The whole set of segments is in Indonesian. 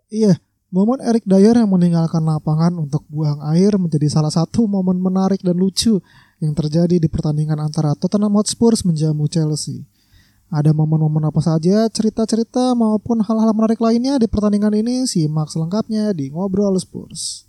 Iya, momen Eric Dyer yang meninggalkan lapangan untuk buang air menjadi salah satu momen menarik dan lucu yang terjadi di pertandingan antara Tottenham Hotspur menjamu Chelsea. Ada momen-momen apa saja, cerita-cerita maupun hal-hal menarik lainnya di pertandingan ini, simak selengkapnya di Ngobrol Spurs.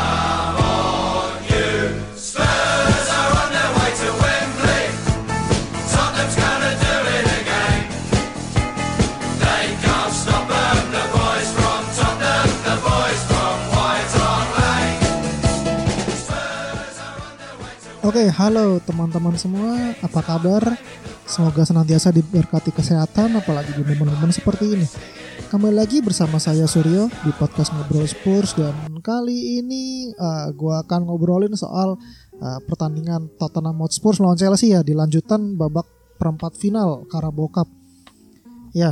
Oke, halo teman-teman semua, apa kabar? Semoga senantiasa diberkati kesehatan, apalagi di momen-momen seperti ini. Kembali lagi bersama saya Suryo di podcast Ngobrol Spurs, dan kali ini gue akan ngobrolin soal pertandingan Tottenham Hotspur lawan Chelsea ya, di lanjutan babak perempat final Carabao Cup. Ya,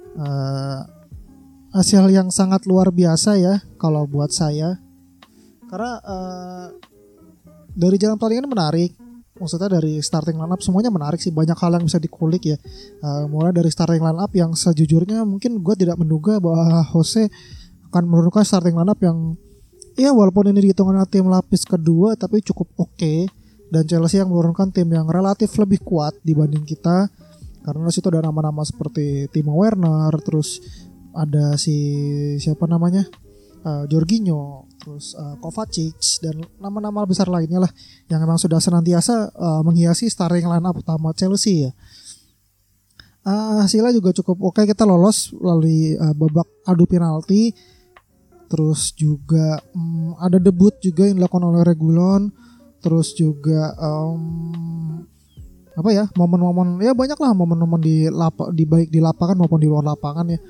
hasil yang sangat luar biasa ya kalau buat saya, karena dari jalan pertandingan menarik. Maksudnya dari starting line up semuanya menarik sih. Banyak hal yang bisa dikulik ya. Mulai dari starting line up yang sejujurnya mungkin gue tidak menduga bahwa Jose akan menurunkan starting line up yang ya walaupun ini dihitung tim lapis kedua tapi cukup oke. Dan Chelsea yang menurunkan tim yang relatif lebih kuat dibanding kita. Karena di situ ada nama-nama seperti Timo Werner, terus ada siapa namanya? Jorginho, terus Kovacic dan nama-nama besar lainnya lah yang memang sudah senantiasa menghiasi starting line up utama Chelsea ya. Hasilnya juga cukup oke, kita lolos melalui babak adu penalti. Terus juga ada debut juga yang dilakukan oleh Reguilon. Terus juga momen-momen ya banyak lah momen-momen di baik di lapangan maupun di luar lapangan ya.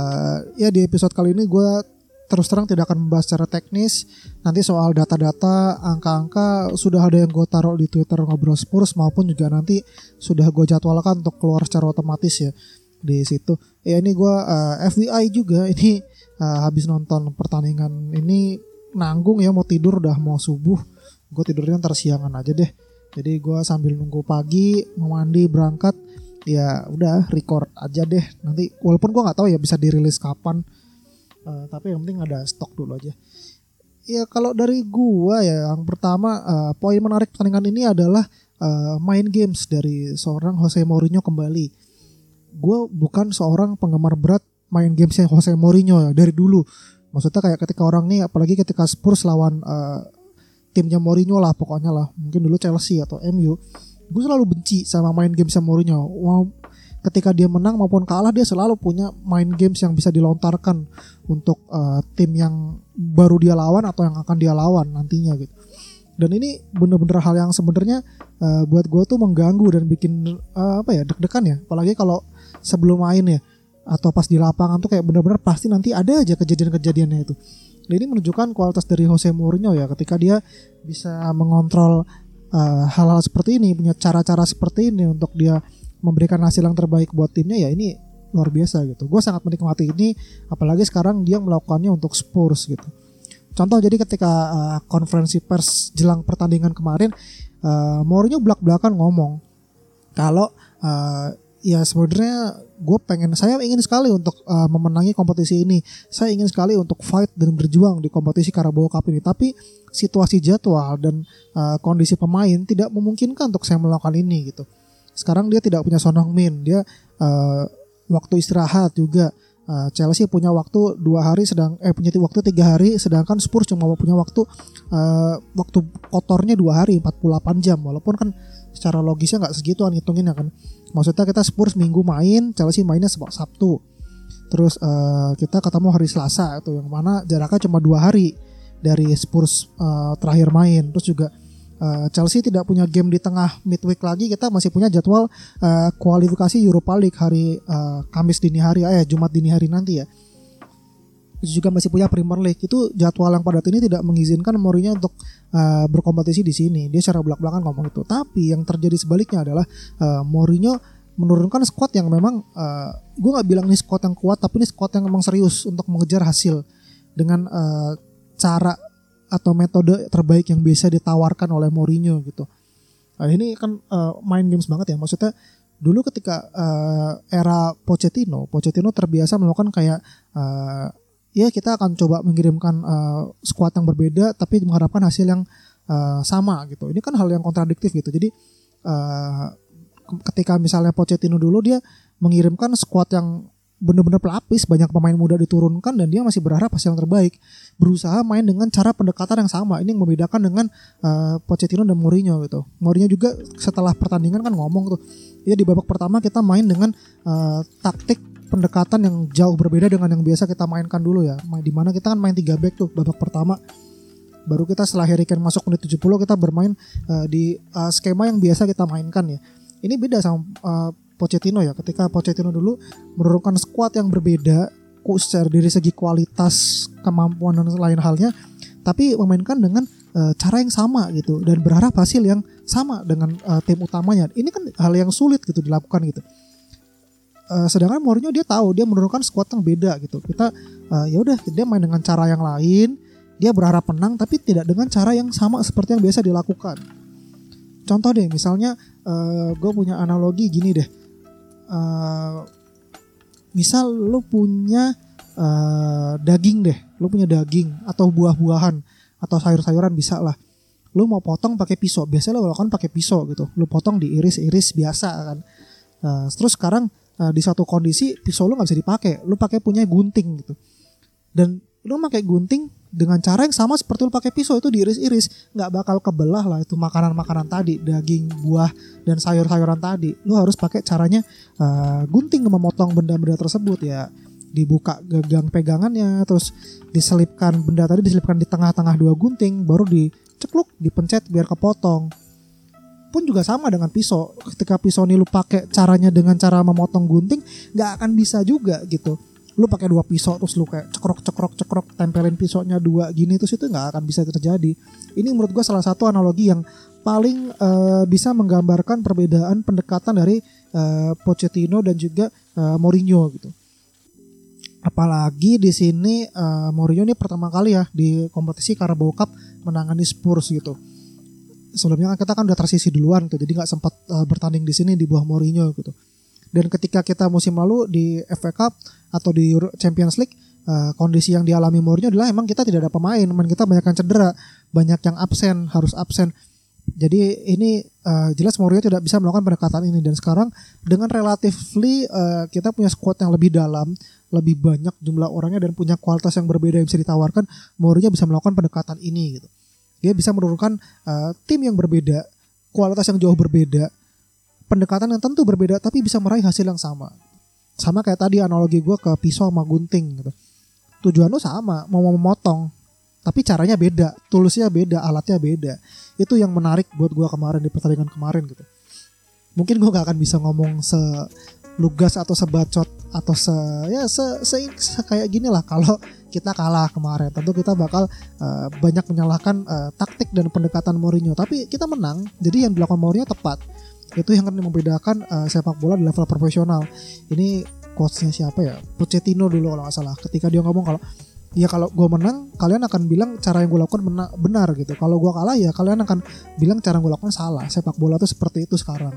Ya di episode kali ini gue terus terang tidak akan membahas secara teknis. Nanti soal data-data, angka-angka sudah ada yang gue taruh di Twitter Ngobrol Spurs, maupun juga nanti sudah gue jadwalkan untuk keluar secara otomatis ya di situ. Ya ini gue FYI juga, ini habis nonton pertandingan ini nanggung ya, mau tidur udah mau subuh. Gue tidurnya ntar siangan aja deh. Jadi gue sambil nunggu pagi mau mandi berangkat, ya udah record aja deh. Nanti walaupun gue nggak tahu ya bisa dirilis kapan. Tapi yang penting ada stok dulu aja. Ya kalau dari gua ya, yang pertama poin menarik pertandingan ini adalah main games dari seorang Jose Mourinho kembali. Gua bukan seorang penggemar berat main gamesnya Jose Mourinho ya, dari dulu. Maksudnya kayak ketika orang nih, apalagi ketika Spurs lawan timnya Mourinho lah pokoknya lah, mungkin dulu Chelsea atau MU, gue selalu benci sama main gamesnya Mourinho. Ketika dia menang maupun kalah, dia selalu punya main games yang bisa dilontarkan untuk tim yang baru dia lawan atau yang akan dia lawan nantinya gitu. Dan ini bener-bener hal yang sebenarnya buat gue tuh mengganggu dan bikin deg-degan ya. Apalagi kalau sebelum main ya atau pas di lapangan tuh kayak bener-bener pasti nanti ada aja kejadian-kejadiannya itu. Dan ini menunjukkan kualitas dari Jose Mourinho ya, ketika dia bisa mengontrol hal-hal seperti ini, punya cara-cara seperti ini untuk dia memberikan hasil yang terbaik buat timnya, ya ini luar biasa gitu. Gue sangat menikmati ini, apalagi sekarang dia melakukannya untuk Spurs gitu. Contoh, jadi ketika konferensi pers jelang pertandingan kemarin, Mourinho belak-belakan ngomong kalau ya sebenarnya saya ingin sekali untuk memenangi kompetisi ini. Saya ingin sekali untuk fight dan berjuang di kompetisi Carabao Cup ini. Tapi situasi jadwal dan kondisi pemain tidak memungkinkan untuk saya melakukan ini gitu. Sekarang dia tidak punya Son Heung-min, dia waktu istirahat juga. Chelsea punya waktu 2 hari, punya waktu 3 hari, sedangkan Spurs cuma punya waktu kotornya 2 hari, 48 jam. Walaupun kan secara logisnya nggak segituan hitunginnya kan. Maksudnya kita Spurs Minggu main, Chelsea mainnya Sabtu. Terus kita ketemu hari Selasa itu, yang mana jaraknya cuma 2 hari dari Spurs terakhir main. Terus juga Chelsea tidak punya game di tengah midweek lagi. Kita masih punya jadwal kualifikasi Europa League hari Kamis dini hari, Jumat dini hari nanti ya. Terus juga masih punya Premier League. Itu jadwal yang padat ini tidak mengizinkan Mourinho untuk berkompetisi di sini. Dia secara belak-belakan ngomong itu. Tapi yang terjadi sebaliknya adalah Mourinho menurunkan squad yang memang gue nggak bilang ini squad yang kuat, tapi ini squad yang memang serius untuk mengejar hasil dengan cara atau metode terbaik yang bisa ditawarkan oleh Mourinho gitu. Ini kan main games banget ya. Maksudnya dulu ketika era Pochettino terbiasa melakukan kayak ya kita akan coba mengirimkan squad yang berbeda tapi mengharapkan hasil yang sama gitu. Ini kan hal yang kontradiktif gitu. Jadi ketika misalnya Pochettino dulu dia mengirimkan squad yang benar-benar pelapis, banyak pemain muda diturunkan dan dia masih berharap hasil yang terbaik, berusaha main dengan cara pendekatan yang sama. Ini yang membedakan dengan Pochettino dan Mourinho gitu. Mourinho juga setelah pertandingan kan ngomong tuh, ya di babak pertama kita main dengan taktik pendekatan yang jauh berbeda dengan yang biasa kita mainkan dulu ya. Di mana kita kan main 3 back tuh babak pertama. Baru kita setelah Harry Kane masuk menit 70 kita bermain di skema yang biasa kita mainkan ya. Ini beda sama Pochettino ya. Ketika Pochettino dulu menurunkan skuad yang berbeda secara dari segi kualitas, kemampuan dan lain halnya, tapi memainkan dengan cara yang sama gitu dan berharap hasil yang sama dengan tim utamanya. Ini kan hal yang sulit gitu dilakukan gitu. Sedangkan Mourinho dia tahu dia menurunkan skuad yang beda gitu. Kita ya udah dia main dengan cara yang lain. Dia berharap menang tapi tidak dengan cara yang sama seperti yang biasa dilakukan. Contoh deh, misalnya gue punya analogi gini deh. Misal lu punya daging deh, lu punya daging atau buah-buahan atau sayur-sayuran bisa lah. Lu mau potong pakai pisau, biasanya lu lakukan pakai pisau gitu. Lu potong diiris-iris biasa kan. Terus sekarang di satu kondisi pisau lu nggak bisa dipakai, lu pakai punya gunting gitu. Dan lu pakai gunting dengan cara yang sama seperti lu pakai pisau, itu diiris-iris, nggak bakal kebelah lah itu makanan-makanan tadi, daging, buah dan sayur-sayuran tadi. Lu harus pakai caranya gunting memotong benda-benda tersebut ya. Dibuka gagang pegangannya, terus diselipkan benda tadi diselipkan di tengah-tengah 2 gunting, baru dicekluk, dipencet biar kepotong. Pun juga sama dengan pisau. Ketika pisau ini lu pakai caranya dengan cara memotong gunting, nggak akan bisa juga gitu. Lu pakai 2 pisau terus lu kayak cekrok tempelin pisaunya 2 gini, terus itu nggak akan bisa terjadi. Ini menurut gue salah satu analogi yang paling bisa menggambarkan perbedaan pendekatan dari Pochettino dan juga Mourinho gitu. Apalagi di sini Mourinho ini pertama kali ya di kompetisi Carabao Cup menangani Spurs gitu. Sebelumnya kan kita kan udah tersisi duluan tuh, jadi nggak sempat bertanding di sini di bawah Mourinho gitu. Dan ketika kita musim lalu di FA Cup atau di Champions League, kondisi yang dialami Mourinho adalah emang kita tidak ada pemain kita banyak yang cedera, banyak yang harus absen. Jadi ini jelas Mourinho tidak bisa melakukan pendekatan ini. Dan sekarang dengan relatively kita punya squad yang lebih dalam, lebih banyak jumlah orangnya dan punya kualitas yang berbeda yang bisa ditawarkan, Mourinho bisa melakukan pendekatan ini gitu. Dia bisa menurunkan tim yang berbeda, kualitas yang jauh berbeda, pendekatan yang tentu berbeda, tapi bisa meraih hasil yang sama. Sama kayak tadi analogi gue ke pisau sama gunting gitu. Tujuan lu sama, mau memotong, tapi caranya beda, toolsnya beda, alatnya beda. Itu yang menarik buat gue kemarin di pertandingan kemarin gitu. Mungkin gue gak akan bisa ngomong selugas atau sebacot atau kayak gini lah kalau kita kalah kemarin. Tentu kita bakal banyak menyalahkan taktik dan pendekatan Mourinho, tapi kita menang. Jadi yang dilakukan Mourinho tepat. Itu yang akan membedakan sepak bola di level profesional. Ini quotes-nya siapa ya? Pochettino dulu kalau nggak salah. Ketika dia ngomong kalau gue menang, kalian akan bilang cara yang gue lakukan benar gitu. Kalau gue kalah ya kalian akan bilang cara yang gue lakukan salah. Sepak bola tuh seperti itu sekarang.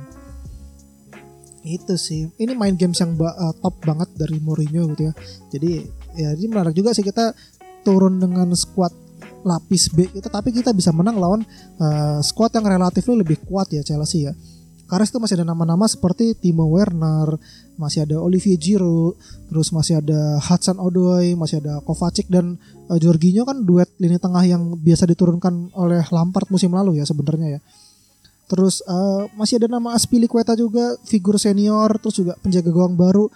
Itu sih. Ini main games yang top banget dari Mourinho gitu ya. Jadi menarik juga sih kita turun dengan squad lapis B kita, tapi kita bisa menang lawan squad yang relatif lebih kuat ya, Chelsea ya. Karena itu masih ada nama-nama seperti Timo Werner, masih ada Olivier Giroud, terus masih ada Hudson-Odoi, masih ada Kovacic dan Jorginho, kan duet lini tengah yang biasa diturunkan oleh Lampard musim lalu ya sebenarnya ya. Terus masih ada nama Azpilicueta juga, figur senior, terus juga penjaga gawang baru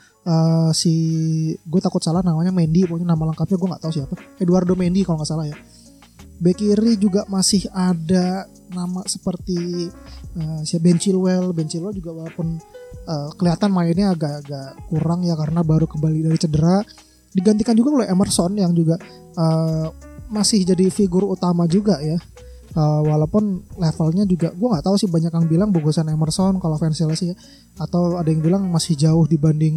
gue takut salah namanya, Mendy, pokoknya nama lengkapnya gue nggak tahu siapa, Eduardo Mendy kalau nggak salah ya. Bek kiri juga masih ada nama seperti Ben Chilwell juga walaupun kelihatan mainnya agak-agak kurang ya karena baru kembali dari cedera. Digantikan juga oleh Emerson yang juga masih jadi figur utama juga ya. Walaupun levelnya juga gue nggak tahu sih, banyak yang bilang bagusan Emerson kalau fans Chelsea ya, atau ada yang bilang masih jauh dibanding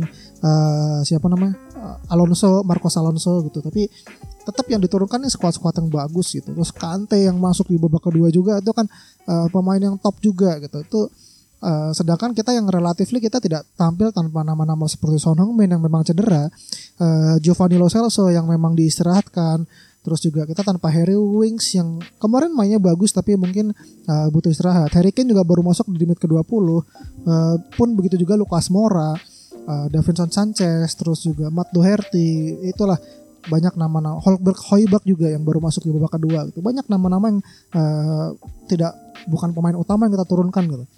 Marcos Alonso gitu. Tapi tetap yang diturunkan nih skuad-skuad yang bagus gitu. Terus Kante yang masuk di babak kedua juga itu kan pemain yang top juga gitu. Itu Sedangkan kita yang relatifly kita tidak tampil tanpa nama-nama seperti Son Heung-min yang memang cedera, Giovanni Lo Celso yang memang diistirahatkan, terus juga kita tanpa Harry Winks yang kemarin mainnya bagus tapi mungkin butuh istirahat. Harry Kane juga baru masuk di menit ke-20, pun begitu juga Lucas Moura, Davinson Sanchez, terus juga Matt Doherty, itulah banyak nama-nama. Højbjerg juga yang baru masuk di babak kedua gitu. Banyak nama-nama yang bukan pemain utama yang kita turunkan gitu.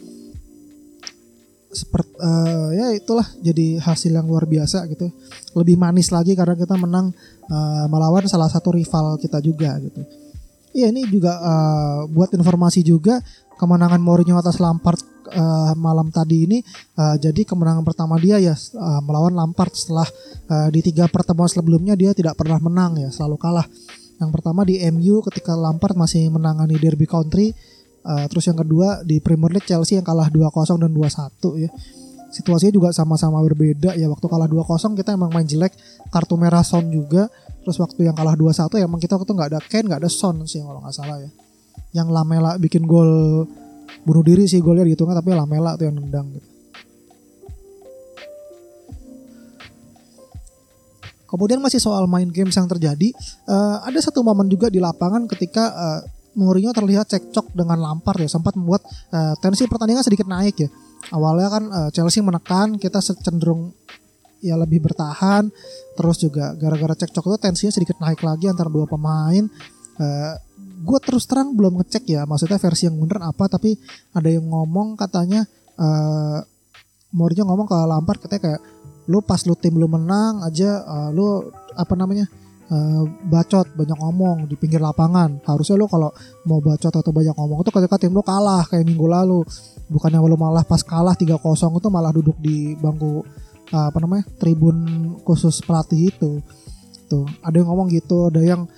Ya itulah jadi hasil yang luar biasa gitu. Lebih manis lagi karena kita menang melawan salah satu rival kita juga gitu. Iya, ini juga buat informasi juga, kemenangan Mourinho atas Lampard malam tadi ini jadi kemenangan pertama dia ya melawan Lampard setelah di 3 pertemuan sebelumnya dia tidak pernah menang ya, selalu kalah. Yang pertama di MU ketika Lampard masih menangani Derby County, terus yang kedua di Premier League Chelsea yang kalah 2-0 dan 2-1 ya. Situasinya juga sama-sama berbeda ya. Waktu kalah 2-0 kita emang main jelek, kartu merah Son juga. Terus waktu yang kalah 2-1 ya emang kita waktu nggak ada Kane, nggak ada Son sih kalau nggak salah ya. Yang Lamela bikin gol bunuh diri sih golnya gitu kan, tapi Lamela tuh yang nendang gitu. Kemudian masih soal main games yang terjadi, ada satu momen juga di lapangan ketika Mourinho terlihat cekcok dengan Lampard ya, sempat membuat tensi pertandingan sedikit naik ya. Awalnya kan Chelsea menekan, kita cenderung ya lebih bertahan, terus juga gara-gara cekcok itu tensinya sedikit naik lagi antara dua pemain. Gue terus terang belum ngecek ya maksudnya versi yang bener apa, tapi ada yang ngomong katanya Mourinho ngomong ke Lampard katanya kayak lu pas lu tim lu menang aja lu bacot banyak ngomong di pinggir lapangan. Harusnya lu kalau mau bacot atau banyak ngomong itu ketika tim lu kalah kayak minggu lalu, bukannya lu malah pas kalah 3-0 itu malah duduk di bangku tribun khusus pelatih itu. Tuh, ada yang ngomong gitu, ada yang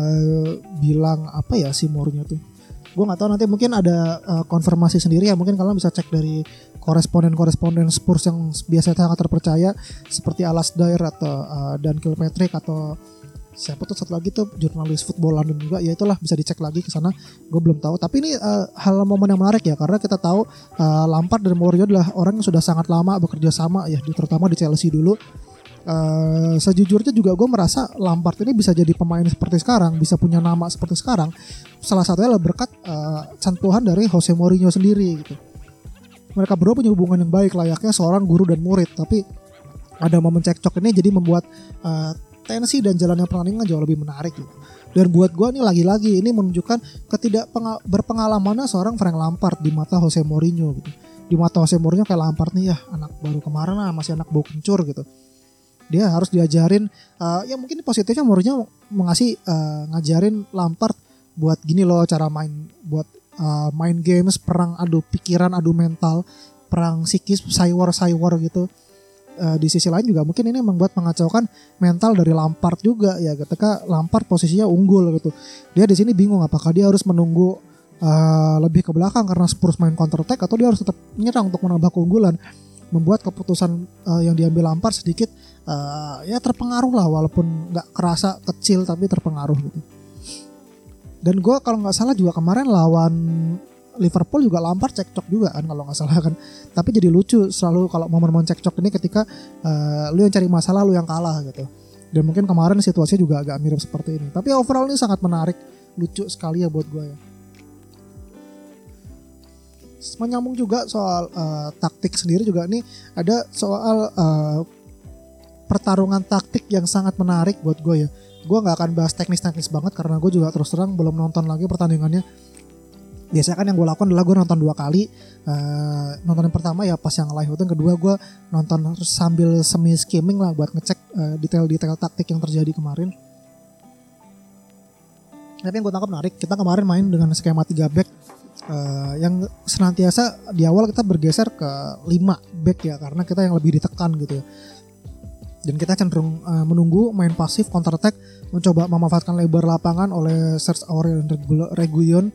bilang apa ya si Mourinho tuh. Gue nggak tahu, nanti mungkin ada konfirmasi sendiri ya, mungkin kalian bisa cek dari koresponden Spurs yang biasa sangat terpercaya seperti Alasdair atau Dan Kilpatrick atau siapa tuh satu lagi tuh jurnalis football London juga, ya itulah bisa dicek lagi ke sana. Gue belum tahu, tapi ini hal momen yang menarik ya, karena kita tahu Lampard dan Mourinho adalah orang yang sudah sangat lama bekerja sama ya, terutama di Chelsea dulu. Sejujurnya juga gue merasa Lampard ini bisa jadi pemain seperti sekarang, bisa punya nama seperti sekarang, salah satunya adalah berkat sentuhan dari Jose Mourinho sendiri gitu. Mereka berdua punya hubungan yang baik layaknya seorang guru dan murid, tapi ada momen cekcok ini jadi membuat tensi dan jalannya pertandingan jauh lebih menarik gitu. Dan buat gue ini lagi-lagi ini menunjukkan berpengalamannya seorang Frank Lampard di mata Jose Mourinho gitu. Di mata Jose Mourinho kayak Lampard nih ya anak baru kemarin lah, masih anak bau kencur gitu. Dia harus diajarin, ya mungkin positifnya Mourinho ngajarin Lampard buat gini loh cara main, buat main games, perang adu pikiran, adu mental, perang psikis, saywar gitu. Di sisi lain juga mungkin ini membuat mengacaukan mental dari Lampard juga ya, ketika Lampard posisinya unggul gitu. Dia di sini bingung apakah dia harus menunggu lebih ke belakang karena Spurs main counter attack, atau dia harus tetap menyerang untuk menambah keunggulan. Membuat keputusan yang diambil Lampard sedikit ya terpengaruh lah, walaupun nggak kerasa kecil tapi terpengaruh gitu. Dan gue kalau nggak salah juga kemarin lawan Liverpool juga Lampard cekcok juga kan kalau nggak salah kan. Tapi jadi lucu selalu kalau momen-momen cekcok ini ketika lu yang cari masalah, lu yang kalah gitu. Dan mungkin kemarin situasinya juga agak mirip seperti ini. Tapi overall ini sangat menarik, lucu sekali ya buat gue ya. Menyambung juga soal taktik sendiri juga nih, ada soal pertarungan taktik yang sangat menarik buat gue ya. Gue nggak akan bahas teknis banget karena gue juga terus terang belum nonton lagi pertandingannya. Biasanya kan yang gue lakukan adalah gue nonton 2 kali. Nonton yang pertama ya pas yang live, itu yang kedua gue nonton terus sambil semi skimming lah buat ngecek detail-detail taktik yang terjadi kemarin. Tapi yang gue tangkap menarik, kita kemarin main dengan skema 3 back. Yang senantiasa di awal kita bergeser ke 5 back ya, karena kita yang lebih ditekan gitu ya. Dan kita cenderung menunggu main pasif counter attack, mencoba memanfaatkan lebar lapangan oleh Serge Aurier dan Reguilon.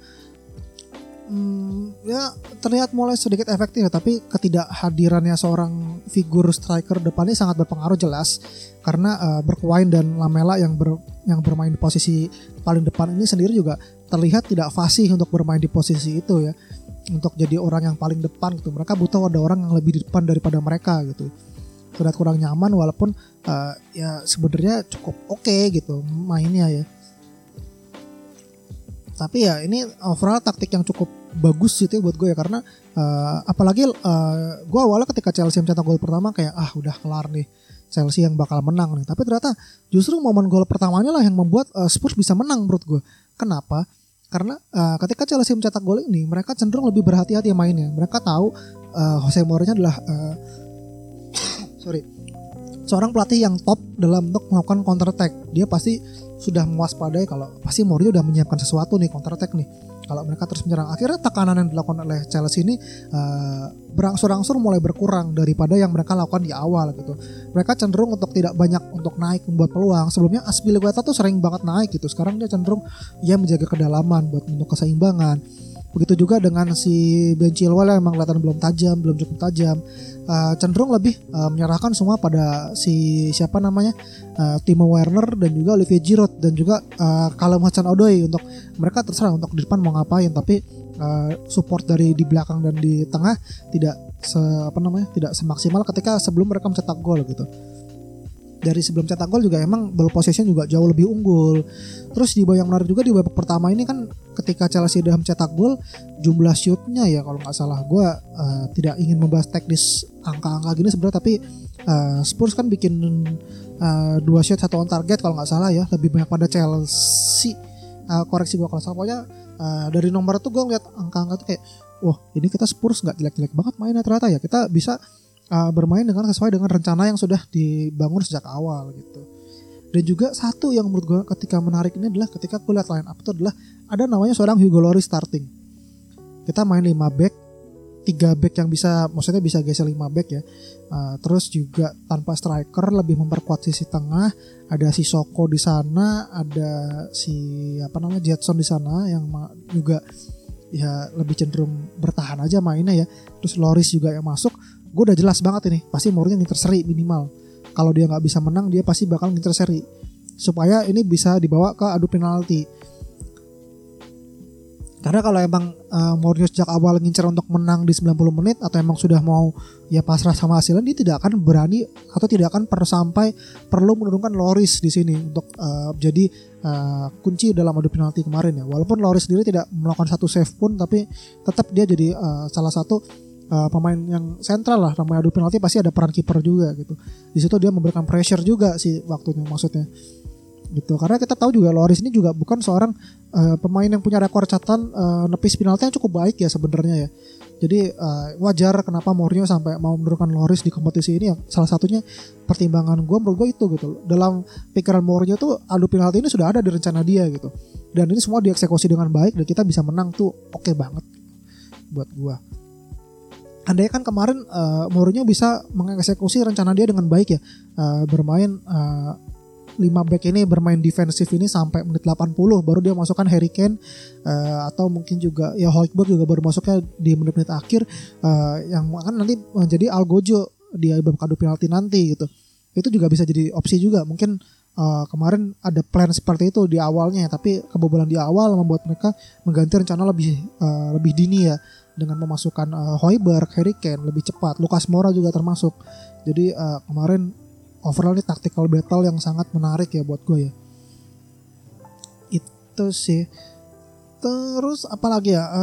Ya terlihat mulai sedikit efektif, tapi ketidakhadirannya seorang figur striker depannya sangat berpengaruh jelas, karena Bergwijn dan Lamela yang bermain di posisi paling depan ini sendiri juga terlihat tidak fasih untuk bermain di posisi itu ya. untuk jadi orang yang paling depan gitu. Mereka butuh ada orang yang lebih di depan daripada mereka gitu. Terlihat kurang nyaman walaupun ya sebenarnya cukup oke gitu mainnya ya. Tapi ya ini overall taktik yang cukup bagus gitu ya buat gue ya, karena apalagi gue awalnya ketika Chelsea mencetak gol pertama kayak udah kelar nih, Chelsea yang bakal menang nih. Tapi ternyata justru momen gol pertamanya lah yang membuat Spurs bisa menang menurut gue. Kenapa? Karena ketika Chelsea mencetak gol ini mereka cenderung lebih berhati-hati mainnya. Mereka tahu Jose Mourinho adalah seorang pelatih yang top dalam untuk melakukan counter attack. Dia pasti sudah mewaspadai kalau pasti Mourinho udah menyiapkan sesuatu nih counter attack nih. Kalau mereka terus menyerang, akhirnya tekanan yang dilakukan oleh Chelsea ini berangsur-angsur mulai berkurang daripada yang mereka lakukan di awal gitu. Mereka cenderung untuk tidak banyak untuk naik membuat peluang. Sebelumnya Azpilicueta tuh sering banget naik gitu. Sekarang dia cenderung menjaga kedalaman buat untuk keseimbangan. Begitu juga dengan si Ben Chilwell yang memang kelihatan belum cukup tajam. Cenderung lebih menyerahkan semua pada si Timo Werner dan juga Olivier Giroud dan juga Callum Hudson-Odoi, untuk mereka terserah untuk di depan mau ngapain, tapi support dari di belakang dan di tengah tidak semaksimal ketika sebelum mereka mencetak gol gitu. Dari sebelum cetak gol juga emang ball possession juga jauh lebih unggul. Terus di yang menarik juga di babak pertama ini kan ketika Chelsea udah mencetak gol, jumlah shootnya ya kalau nggak salah, gue tidak ingin membahas teknis angka-angka gini sebenarnya, tapi Spurs kan bikin 2 shot 1 on target kalau nggak salah ya, lebih banyak pada Chelsea. Koreksi gue kalau salah, pokoknya dari nomor itu gue ngeliat angka-angka tuh kayak wah ini kita Spurs nggak jelek-jelek banget mainnya ternyata ya, kita bisa bermain dengan sesuai dengan rencana yang sudah dibangun sejak awal gitu. Dan juga satu yang menurut gue ketika menarik ini adalah ketika gue lihat line up itu adalah ada namanya seorang Hugo Lloris starting. Kita main 5 back, 3 back yang maksudnya bisa geser 5 back ya. Terus juga tanpa striker, lebih memperkuat sisi tengah. Ada si Soko di sana, ada si Jetson di sana yang juga ya lebih cenderung bertahan aja mainnya ya. Terus Lloris juga yang masuk. Gue udah jelas banget ini pasti Mourinho ngincer seri minimal. Kalau dia nggak bisa menang, dia pasti bakal ngincer seri supaya ini bisa dibawa ke adu penalti. Karena kalau emang Mourinho sejak awal ngincer untuk menang di 90 menit atau emang sudah mau ya pasrah sama hasilnya, dia tidak akan berani atau tidak akan sampai perlu menurunkan Lloris di sini untuk jadi kunci dalam adu penalti kemarin ya. Walaupun Lloris sendiri tidak melakukan satu save pun, tapi tetap dia jadi salah satu pemain yang sentral lah. Namanya adu penalti pasti ada peran kiper juga gitu. Di situ dia memberikan pressure juga sih waktunya maksudnya gitu. Karena kita tahu juga Lloris ini juga bukan seorang pemain yang punya rekor catatan nepis penalti yang cukup baik ya sebenarnya ya. Jadi wajar kenapa Mourinho sampai mau menurunkan Lloris di kompetisi ini ya. Salah satunya pertimbangan menurut gue itu gitu. Dalam pikiran Mourinho tuh adu penalti ini sudah ada di rencana dia gitu. Dan ini semua dieksekusi dengan baik dan kita bisa menang tuh oke banget buat gue. Andai kan kemarin Mourinho bisa mengeksekusi rencana dia dengan baik ya, bermain 5 back ini, bermain defensif ini sampai menit 80 baru dia masukkan Harry Kane, atau mungkin juga ya Højbjerg juga baru masuknya di menit-menit akhir, yang akan nanti menjadi Algojo di babak adu penalti nanti gitu. Itu juga bisa jadi opsi juga. Mungkin kemarin ada plan seperti itu di awalnya, tapi kebobolan di awal membuat mereka mengganti rencana lebih dini ya, dengan memasukkan Højbjerg, Harry Kane lebih cepat, Lucas Moura juga termasuk. Jadi kemarin overall ini tactical battle yang sangat menarik ya buat gue ya. Itu sih. Terus apalagi ya?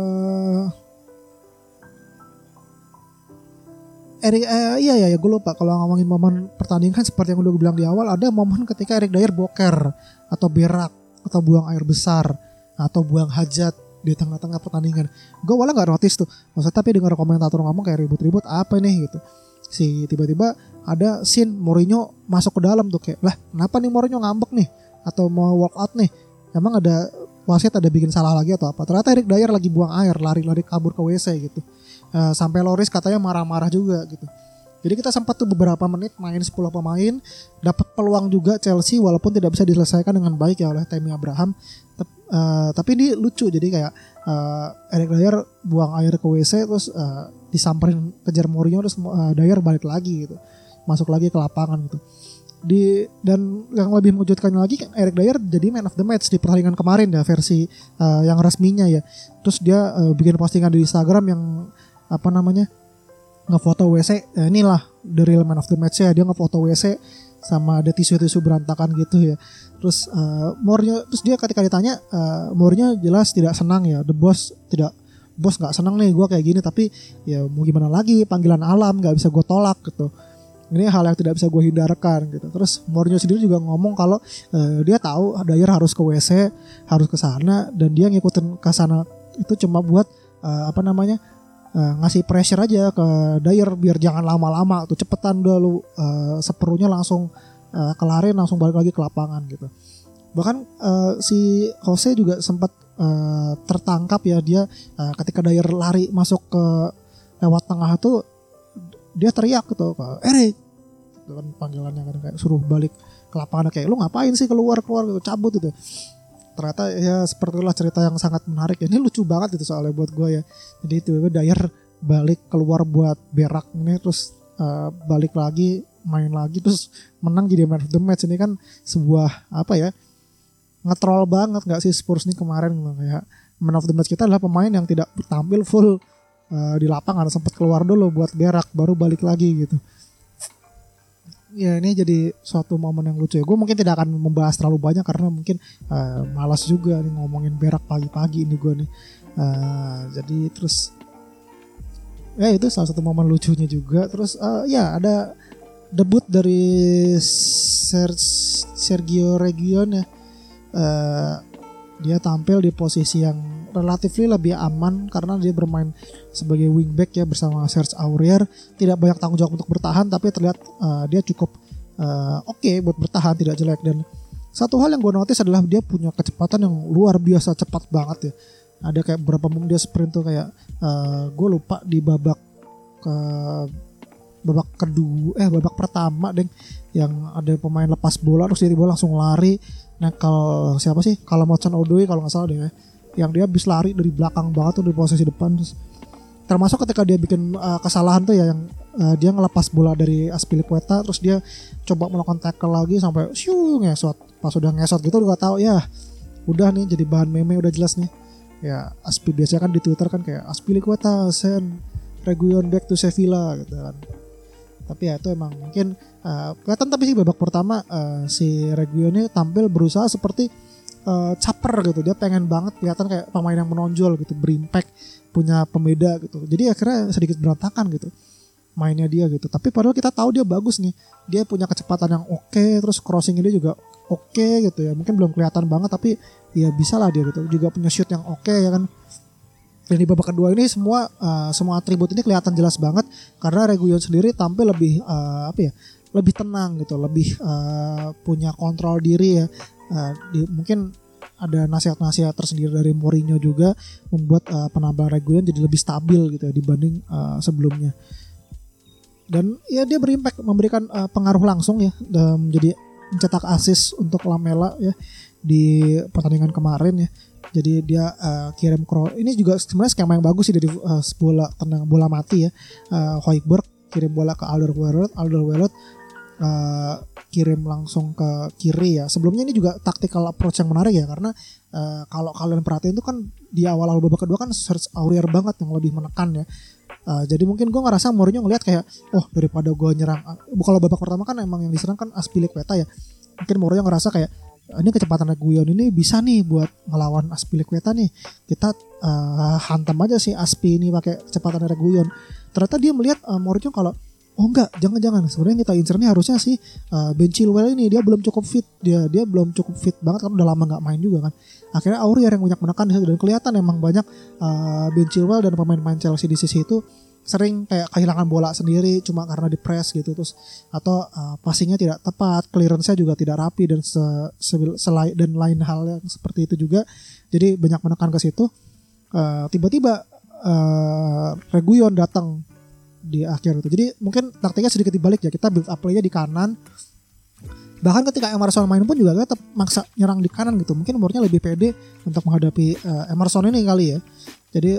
Iya gue lupa kalau ngomongin momen pertandingan seperti yang udah gue bilang di awal, ada momen ketika Eric Dier boker atau berak atau buang air besar atau buang hajat di tengah-tengah pertandingan. Gue malah nggak notice tuh, maksudnya tapi dengar komentator ngomong kayak ribut-ribut apa nih gitu. Si tiba-tiba ada scene Mourinho masuk ke dalam tuh kayak, lah kenapa nih Mourinho ngambek nih atau mau walk out nih? Emang ada wasit ada bikin salah lagi atau apa? Ternyata Eric Dier lagi buang air, lari-lari kabur ke WC gitu. Sampai Lloris katanya marah-marah juga gitu. Jadi kita sempat tuh beberapa menit main 10 pemain, dapat peluang juga Chelsea walaupun tidak bisa diselesaikan dengan baik ya oleh Tammy Abraham. Tapi ini lucu, jadi kayak Eric Dier buang air ke WC terus disamperin kejar Mourinho, terus Dier balik lagi gitu, masuk lagi ke lapangan gitu. Dan yang lebih mengejutkan lagi, Eric Dier jadi man of the match di pertandingan kemarin ya, versi yang resminya ya. Terus dia bikin postingan di Instagram yang ngefoto WC. Inilah the real man of the match ya, dia ngefoto WC sama ada tisu-tisu berantakan gitu ya. Terus Mourinho, terus dia ketika ditanya, Mourinho jelas tidak senang ya. Bos nggak senang nih gue kayak gini, tapi ya mau gimana lagi, panggilan alam nggak bisa gue tolak gitu. Ini hal yang tidak bisa gue hindarkan gitu. Terus Mourinho sendiri juga ngomong kalau dia tahu Dier harus ke WC, harus ke sana, dan dia ngikutin ke sana itu cuma buat ngasih pressure aja ke Dier biar jangan lama-lama tuh, cepetan udah lu seperlunya langsung kelarin, langsung balik lagi ke lapangan gitu. Bahkan si Jose juga sempat tertangkap ya, dia ketika Dier lari masuk ke lewat tengah itu dia teriak gitu, Eric, itu kan panggilannya kan, kayak suruh balik ke lapangan, kayak lu ngapain sih keluar gitu, cabut gitu. Ternyata ya seperti itulah cerita yang sangat menarik. Ini lucu banget itu soalnya buat gue ya. Jadi itu Dier balik keluar buat berak ini, terus balik lagi main lagi, terus menang jadi man of the match. Ini kan sebuah ngetrol banget nggak sih Spurs nih kemarin gitu. Kayak man of the match kita adalah pemain yang tidak tampil full di lapangan, sempat keluar dulu buat berak baru balik lagi gitu. Ya ini jadi suatu momen yang lucu ya. Gue mungkin tidak akan membahas terlalu banyak karena mungkin malas juga nih ngomongin berak pagi-pagi ini gue nih. Jadi terus ya itu salah satu momen lucunya juga. Terus ya ada debut dari Sergio Reguilon ya. Dia tampil di posisi yang relatif lebih aman karena dia bermain sebagai wingback ya bersama Serge Aurier. Tidak banyak tanggung jawab untuk bertahan, tapi terlihat dia cukup oke buat bertahan, tidak jelek. Dan satu hal yang gue notice adalah dia punya kecepatan yang luar biasa, cepat banget ya. Ada kayak beberapa momen dia sprint tuh kayak gue lupa di babak pertama yang ada pemain lepas bola terus dia langsung lari. Nah kalau siapa sih, kalau Mason Odoi kalau nggak salah deh ya, yang dia habis lari dari belakang banget tuh di posisi depan. Terus termasuk ketika dia bikin kesalahan tuh ya, yang dia ngelepas bola dari Azpilicueta, terus dia coba melakukan tackle lagi sampai ngesot. Pas udah ngesot gitu udah tahu ya, udah nih jadi bahan meme, udah jelas nih ya. Biasanya kan di Twitter kan kayak Azpilicueta send Reguilon back to Sevilla gitu kan. Tapi ya itu emang mungkin kelihatan, tapi sih babak pertama si Reguilon ini tampil berusaha seperti caper gitu. Dia pengen banget kelihatan kayak pemain yang menonjol gitu, berimpact, punya pembeda gitu. Jadi akhirnya sedikit berantakan gitu mainnya dia gitu. Tapi padahal kita tahu dia bagus nih. Dia punya kecepatan yang oke, terus crossing dia juga oke gitu ya. Mungkin belum kelihatan banget tapi ya bisa lah dia gitu. Juga punya shoot yang oke ya kan. Dan di babak kedua ini semua atribut ini kelihatan jelas banget karena Reguilon sendiri tampil lebih lebih tenang gitu, lebih punya kontrol diri ya. Mungkin ada nasihat-nasihat tersendiri dari Mourinho juga membuat penampilan Reguilon jadi lebih stabil gitu ya dibanding sebelumnya. Dan ya dia berimpact, memberikan pengaruh langsung ya, dan jadi mencetak assist untuk Lamela ya di pertandingan kemarin ya. Jadi dia kirim cross. Ini juga sebenarnya skema yang bagus sih dari bola mati ya. Højbjerg kirim bola ke Alderweireld kirim langsung ke kiri ya. Sebelumnya ini juga tactical approach yang menarik ya, karena kalau kalian perhatiin itu kan di awal babak kedua kan Serge Aurier banget yang lebih menekan ya. Jadi mungkin gue ngerasa Mourinho ngelihat kayak daripada gue nyerang, kalau babak pertama kan emang yang diserang kan Azpilicueta ya. Mungkin Mourinho ngerasa kayak ini kecepatan Reguilon ini bisa nih buat ngelawan Azpilicueta nih. Kita hantam aja si Aspi ini pakai kecepatan Reguilon. Ternyata dia melihat Mourinho kalau jangan. Sebenarnya kita incernya harusnya si Ben Chilwell ini, dia belum cukup fit. Dia belum cukup fit banget kan, udah lama nggak main juga kan. Akhirnya Aurier yang banyak menekan di situ, dan kelihatan emang banyak Ben Chilwell dan pemain-pemain Chelsea di sisi itu sering kayak kehilangan bola sendiri cuma karena di press gitu, terus atau passingnya tidak tepat, clearance-nya juga tidak rapi dan dan lain hal yang seperti itu juga. Jadi banyak menekan ke situ. Tiba-tiba Reguilon datang di akhir itu. Jadi mungkin taktiknya sedikit dibalik ya, kita build up play-nya di kanan. Bahkan ketika Emerson main pun juga tetap maksa nyerang di kanan gitu. Mungkin umurnya lebih pede untuk menghadapi Emerson ini kali ya. Jadi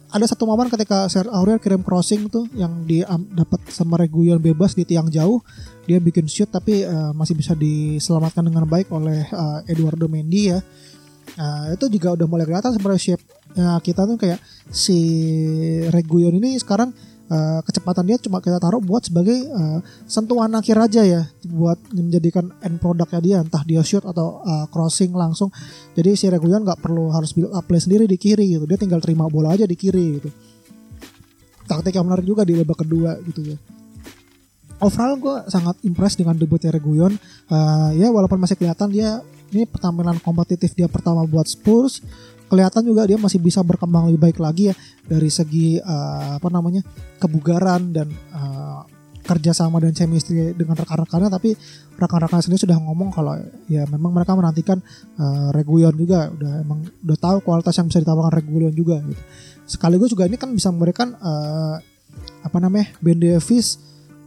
ada satu momen ketika Serge Aurier kirim crossing tuh yang dia dapat sama Reguilon bebas di tiang jauh, dia bikin shoot tapi masih bisa diselamatkan dengan baik oleh Eduardo Mendy ya. Itu juga udah mulai kelihatan sebenarnya shape kita tuh kayak si Reguilon ini sekarang kecepatan dia cuma kita taruh buat sebagai sentuhan akhir aja ya, buat menjadikan end produknya dia, entah dia shoot atau crossing langsung. Jadi si Reguilon nggak perlu harus build up play sendiri di kiri gitu, dia tinggal terima bola aja di kiri gitu. Taktik yang menarik juga di babak kedua gitu ya. Overall gue sangat impress dengan debutnya Reguilon. Ya walaupun masih kelihatan dia ini penampilan kompetitif dia pertama buat Spurs, kelihatan juga dia masih bisa berkembang lebih baik lagi ya dari segi kebugaran dan kerjasama dan chemistry dengan rekan-rekannya. Tapi rekan-rekan sendiri sudah ngomong kalau ya memang mereka menantikan Reguilon juga, udah tahu kualitas yang bisa ditawarkan Reguilon juga gitu. Sekaligus juga ini kan bisa memberikan Ben Davies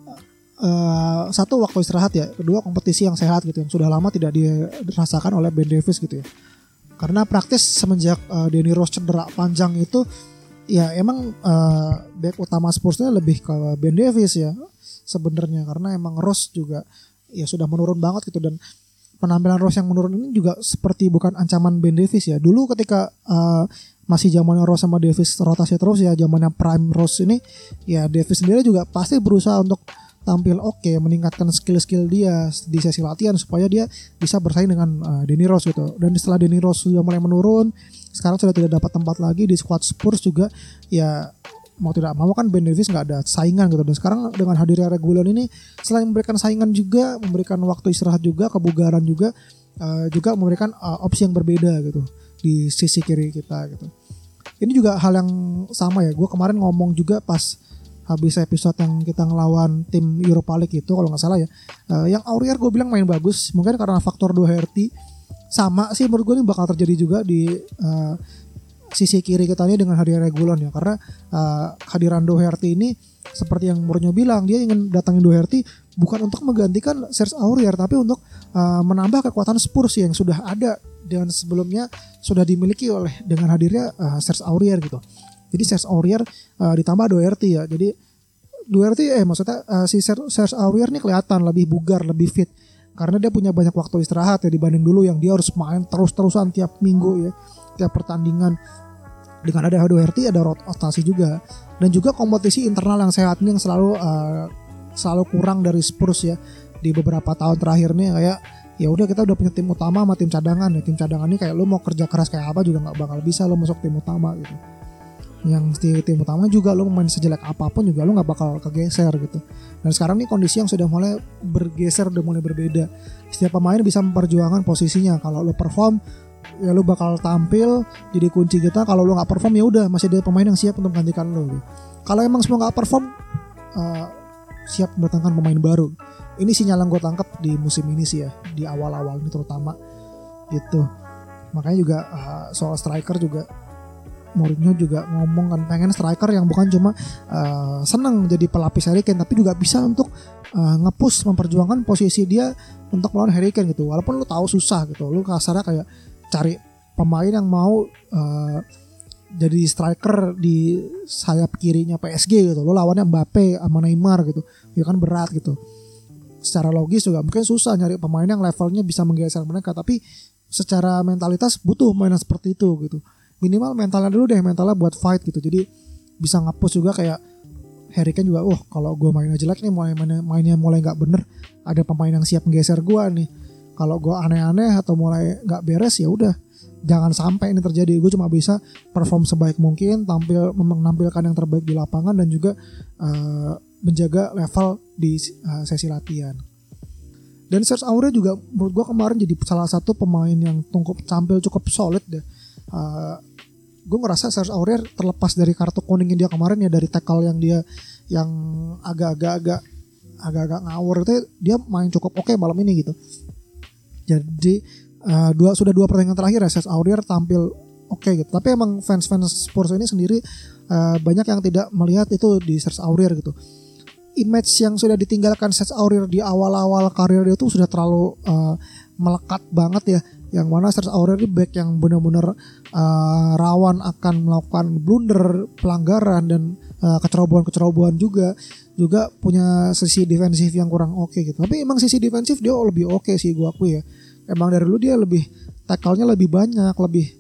satu waktu istirahat ya, kedua kompetisi yang sehat gitu, yang sudah lama tidak dirasakan oleh Ben Davies gitu ya. Karena praktis semenjak Danny Rose cedera panjang itu ya emang back utama Spursnya lebih ke Ben Davies ya sebenarnya, karena emang Rose juga ya sudah menurun banget gitu, dan penampilan Rose yang menurun ini juga seperti bukan ancaman Ben Davies ya. Dulu ketika masih zamannya Rose sama Davies rotasi terus ya, zamannya prime Rose ini ya, Davies sendiri juga pasti berusaha untuk tampil oke, meningkatkan skill-skill dia di sesi latihan supaya dia bisa bersaing dengan Danny Rose gitu. Dan setelah Danny Rose sudah mulai menurun, sekarang sudah tidak dapat tempat lagi di squad Spurs juga ya, mau tidak mau kan Ben Davies nggak ada saingan gitu. Dan sekarang dengan hadirnya Reguilon ini, selain memberikan saingan juga, memberikan waktu istirahat juga, kebugaran juga, juga memberikan opsi yang berbeda gitu di sisi kiri kita gitu. Ini juga hal yang sama ya, gue kemarin ngomong juga pas habis episode yang kita ngelawan tim Europa League itu kalau nggak salah ya, yang Aurier gue bilang main bagus, mungkin karena faktor Doherty. Sama sih menurut gue ini bakal terjadi juga di sisi kiri kita ini dengan hadirnya Reguilon ya, karena kehadiran Doherty ini seperti yang Mourinho bilang, dia ingin datangin Doherty bukan untuk menggantikan Serge Aurier, tapi untuk menambah kekuatan Spurs yang sudah ada dan sebelumnya sudah dimiliki oleh dengan hadirnya Serge Aurier gitu. Jadi Serge Aurier ditambah Doherty ya. Jadi Doherty si Serge Aurier nih kelihatan lebih bugar, lebih fit, karena dia punya banyak waktu istirahat ya dibanding dulu yang dia harus main terus-terusan tiap minggu ya, tiap pertandingan. Dengan ada Doherty ada rotasi juga, dan juga kompetisi internal yang sehat ini yang selalu kurang dari Spurs ya di beberapa tahun terakhir nih. Kayak ya udah, kita udah punya tim utama sama tim cadangan ya. Tim cadangan ini kayak lo mau kerja keras kayak apa juga nggak bakal bisa lo masuk tim utama gitu. Yang di tim utama juga lo main sejelek apapun juga lo nggak bakal kegeser gitu. Dan sekarang nih kondisi yang sudah mulai bergeser, udah mulai berbeda. Setiap pemain bisa memperjuangkan posisinya. Kalau lo perform ya lo bakal tampil jadi kunci kita. Kalau lo nggak perform ya udah, masih ada pemain yang siap untuk menggantikan lo. Kalau emang semua nggak perform, siap mendatangkan pemain baru. Ini sinyal yang gue tangkap di musim ini sih ya, di awal-awal ini terutama gitu. Makanya juga soal striker juga Mourinho juga ngomong kan, pengen striker yang bukan cuma senang jadi pelapis Harry Kane, tapi juga bisa untuk nge-push, memperjuangkan posisi dia untuk melawan Harry Kane gitu. Walaupun lu tahu susah gitu, lu kasarnya kayak cari pemain yang mau jadi striker di sayap kirinya PSG gitu. Lu lawannya Mbappe sama Neymar gitu, ya kan berat gitu. Secara logis juga mungkin susah nyari pemain yang levelnya bisa menggeser mereka, tapi secara mentalitas butuh mainan seperti itu gitu. Minimal mentalnya dulu deh, mentalnya buat fight gitu. Jadi bisa nge-push juga kayak Harry Kane juga, kalau gue mainnya jelek nih, mainnya mulai gak bener, ada pemain yang siap menggeser gue nih. Kalau gue aneh-aneh atau mulai gak beres, ya udah, jangan sampai ini terjadi. Gue cuma bisa perform sebaik mungkin, menampilkan yang terbaik di lapangan, dan juga menjaga level di sesi latihan. Dan Serge Aurier juga menurut gue kemarin jadi salah satu pemain yang tampil cukup solid deh. Gue ngerasa Serge Aurier terlepas dari kartu kuningnya dia kemarin ya, dari tackle yang dia yang agak-agak ngawur itu, dia main cukup oke malam ini gitu. Jadi sudah dua pertandingan terakhir ya Serge Aurier tampil oke gitu. Tapi emang fans Spurs ini sendiri banyak yang tidak melihat itu di Serge Aurier gitu. Image yang sudah ditinggalkan Serge Aurier di awal-awal karir dia tuh sudah terlalu melekat banget ya Yang mana Serge Aurier ini back yang benar-benar rawan akan melakukan blunder, pelanggaran dan kecerobohan juga punya sisi defensif yang kurang oke gitu. Tapi emang sisi defensif dia lebih oke sih gue akui ya. Emang dari dulu dia lebih tackle-nya lebih banyak,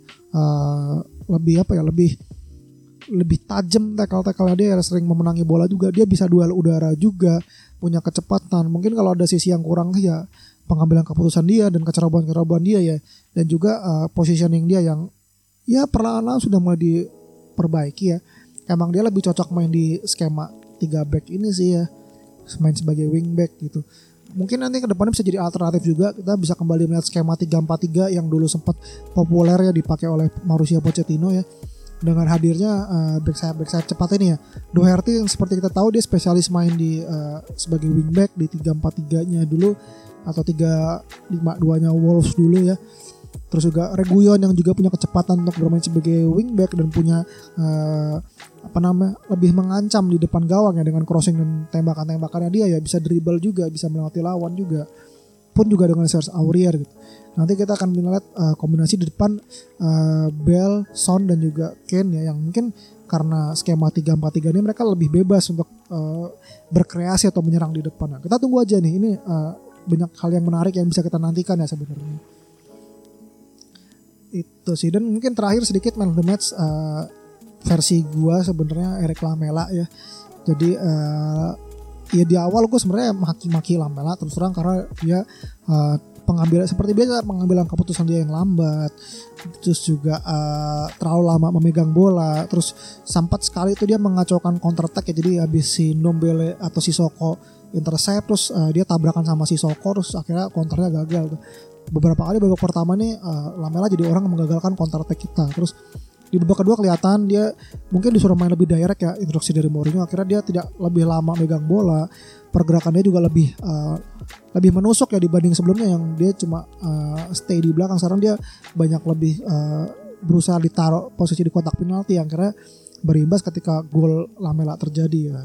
lebih tajam tackle-nya dia, sering memenangi bola juga. Dia bisa duel udara juga, punya kecepatan. Mungkin kalau ada sisi yang kurang ya pengambilan keputusan dia dan kecerobohan dia ya, dan juga positioning dia yang ya perlahan-lahan sudah mulai diperbaiki ya. Emang dia lebih cocok main di skema 3 back ini sih ya, main sebagai wing back gitu. Mungkin nanti ke depannya bisa jadi alternatif juga, kita bisa kembali melihat skema 3-4-3 yang dulu sempat populer ya dipakai oleh Mauricio Pochettino ya. Dengan hadirnya back sayap cepat ini ya, Doherty yang seperti kita tahu dia spesialis main di sebagai wingback di 3-4-3-nya dulu atau 3-5-2-nya Wolves dulu ya. Terus juga Reguilon yang juga punya kecepatan untuk bermain sebagai wingback dan punya lebih mengancam di depan gawang ya dengan crossing dan tembakannya dia ya, bisa dribble juga, bisa melewati lawan juga. Pun juga dengan Serge Aurier gitu. Nanti kita akan melihat kombinasi di depan Bell, Son dan juga Kane ya, yang mungkin karena skema 3-4-3 ini mereka lebih bebas untuk berkreasi atau menyerang di depan. Nah, kita tunggu aja nih, ini banyak hal yang menarik yang bisa kita nantikan ya sebenarnya. Itu sih. Dan mungkin terakhir sedikit man of the match versi gua sebenarnya Eric Lamela ya. Jadi ya di awal gue sebenarnya maki-maki Lamela terus terang karena dia pengambilan seperti biasa, pengambilan keputusan dia yang lambat, terus juga terlalu lama memegang bola, terus sempat sekali itu dia mengacaukan counter attack ya. Jadi habis si Ndombele atau si Sissoko intercept terus dia tabrakan sama si Sissoko, terus akhirnya counternya gagal tuh. Beberapa kali babak pertama nih Lamela jadi orang yang menggagalkan counter attack kita. Terus di babak kedua kelihatan dia mungkin disuruh main lebih direct ya, instruksi dari Mourinho, akhirnya dia tidak lebih lama megang bola, pergerakannya juga lebih menusuk ya dibanding sebelumnya yang dia cuma stay di belakang. Sekarang dia banyak lebih berusaha ditaruh posisi di kotak penalti yang akhirnya berimbas ketika gol Lamela terjadi ya.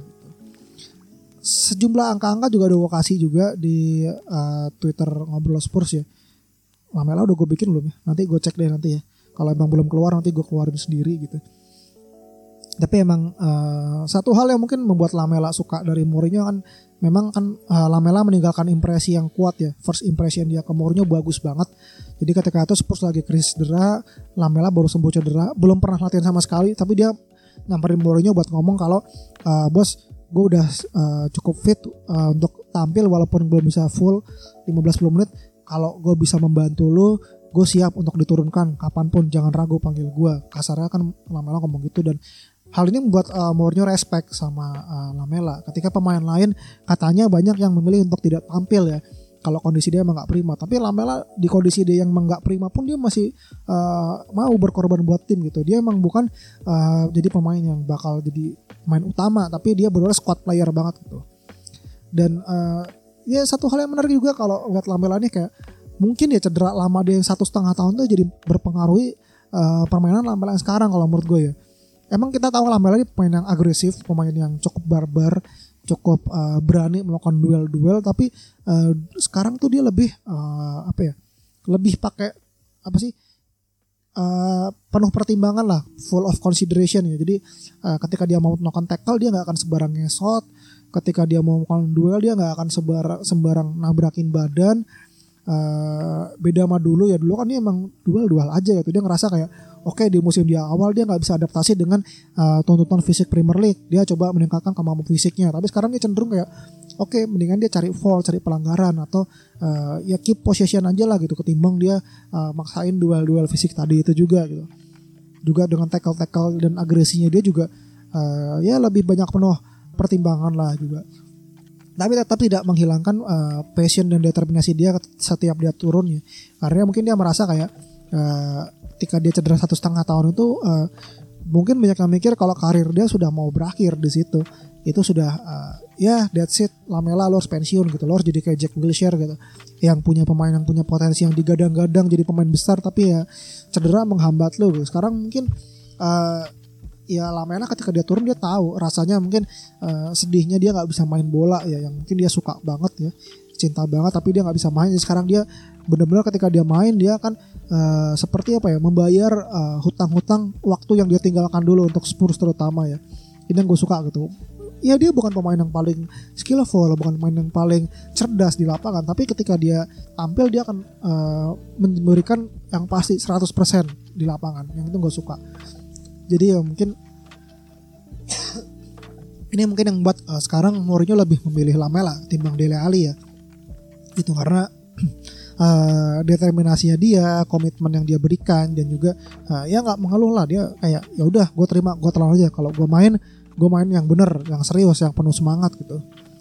Sejumlah angka-angka juga ada gue kasih juga di Twitter Ngobrol Spurs ya. Lamela udah gue bikin belum ya? Nanti gue cek deh nanti ya. Kalau emang belum keluar nanti gue keluarin sendiri gitu. Tapi emang satu hal yang mungkin membuat Lamela suka dari Mourinho kan, memang kan Lamela meninggalkan impresi yang kuat ya. First impression dia ke Mourinho bagus banget. Jadi ketika itu Spurs lagi krisis cedera, Lamela baru sembuh cedera, belum pernah latihan sama sekali, tapi dia nyamperin Mourinho buat ngomong kalau bos, gue udah cukup fit untuk tampil walaupun belum bisa full 15-20 menit. Kalau gue bisa membantu lu, gue siap untuk diturunkan kapanpun, jangan ragu panggil gue. Kasarnya kan Lamela ngomong gitu, dan hal ini membuat Mourinho respect sama Lamela. Ketika pemain lain katanya banyak yang memilih untuk tidak tampil ya kalau kondisi dia emang gak prima, tapi Lamela di kondisi dia yang emang gak prima pun dia masih mau berkorban buat tim gitu. Dia emang bukan jadi pemain yang bakal jadi pemain utama, tapi dia benar-benar squad player banget gitu. Dan ya satu hal yang menarik juga kalau lihat Lamela nih, kayak mungkin ya cedera lama dia yang 1,5 tahun tuh jadi berpengaruhi permainan Lamela yang sekarang kalau menurut gue ya. Emang kita tahu Lamela ini pemain yang agresif, pemain yang cukup barbar, cukup berani melakukan duel-duel, tapi sekarang tuh dia lebih lebih pakai penuh pertimbangan lah, full of consideration ya. Jadi ketika dia mau melakukan tackle dia nggak akan sembarang ngesot, ketika dia mau melakukan duel dia nggak akan sembarang nabrakin badan. Beda sama dulu ya, dulu kan dia emang duel aja gitu. Dia ngerasa kayak oke, di musim dia awal dia nggak bisa adaptasi dengan tuntutan fisik Premier League, dia coba meningkatkan kemampuan fisiknya. Tapi sekarang dia cenderung kayak oke, mendingan dia cari foul, cari pelanggaran, atau ya keep possession aja lah gitu, ketimbang dia maksain duel fisik tadi itu juga gitu. Juga dengan tackle dan agresinya dia juga ya lebih banyak penuh pertimbangan lah juga. Tapi tetap tidak menghilangkan passion dan determinasi dia setiap dia turun ya. Karena mungkin dia merasa kayak ketika dia cedera 1,5 tahun itu mungkin banyak yang mikir kalau karir dia sudah mau berakhir di situ. Itu sudah ya that's it, Lamela lo harus pensiun gitu. Lo harus jadi kayak Jack Wilshere gitu, yang punya pemain yang punya potensi yang digadang-gadang jadi pemain besar, tapi ya cedera menghambat lo gitu. Sekarang mungkin ya Lamela ketika dia turun dia tahu rasanya mungkin sedihnya dia nggak bisa main bola ya, yang mungkin dia suka banget ya, cinta banget, tapi dia nggak bisa main. Jadi sekarang dia benar-benar ketika dia main dia kan seperti apa ya, membayar hutang-hutang waktu yang dia tinggalkan dulu untuk Spurs terutama ya. Ini yang gue suka gitu. Ya dia bukan pemain yang paling skillful, bukan pemain yang paling cerdas di lapangan, tapi ketika dia tampil dia akan memberikan yang pasti 100% di lapangan. Yang itu gue suka. Jadi ya mungkin ini mungkin yang buat sekarang Mourinho lebih memilih Lamela timbang Dele Alli ya. Itu karena determinasinya dia, komitmen yang dia berikan, dan juga ya nggak mengeluh lah, dia kayak ya udah gue terima, gue telan aja, kalau gue main yang bener, yang serius, yang penuh semangat gitu.